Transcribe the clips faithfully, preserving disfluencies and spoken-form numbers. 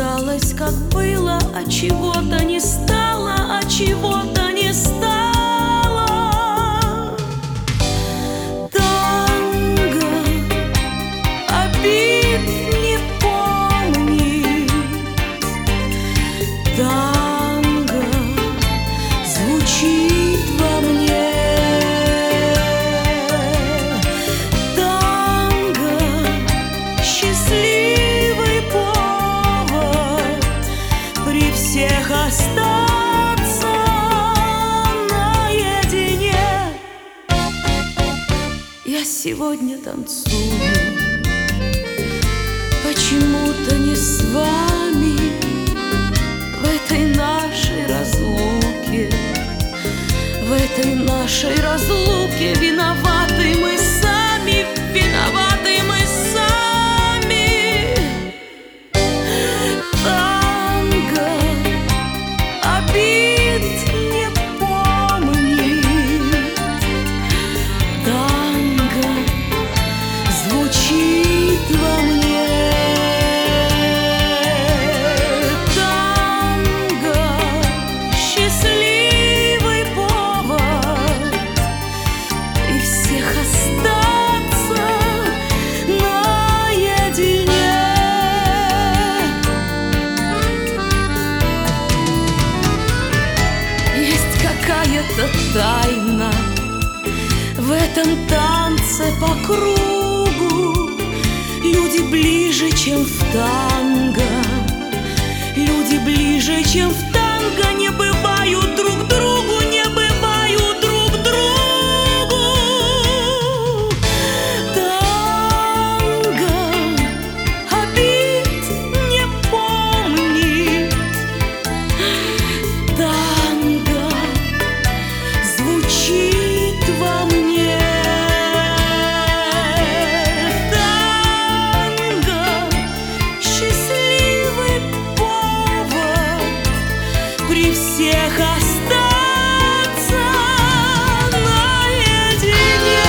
осталось, как было, а чего-то не стало, а чего-то не стало. Танго обид не помнит, танго звучит во мне. Всех остаться наедине. Я сегодня танцую, почему-то не с вами. В этой нашей разлуке, в этой нашей разлуке виноваты мы сами, виноваты мы сами. Какая-то тайна в этом танце по кругу. Люди ближе, чем в танго, люди ближе, чем в танго не бывают друг другу, не бывают друг другу. Танго обид не помнит, танго звучит во мне. Танго счастливый повод при всех остаться наедине.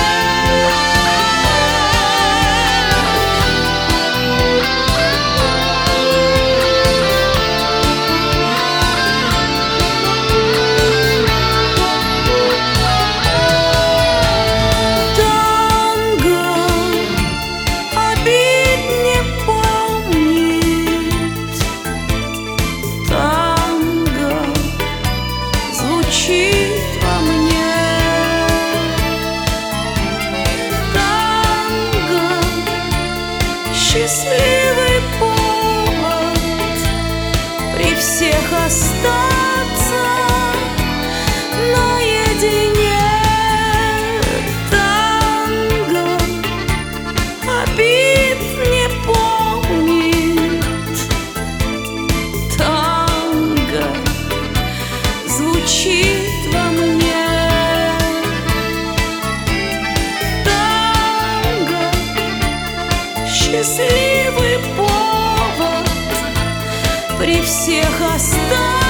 Счастливый повод при всех остаться наедине. Танго обид не помнит, танго звучит во мне. Счастливый повод при всех остаться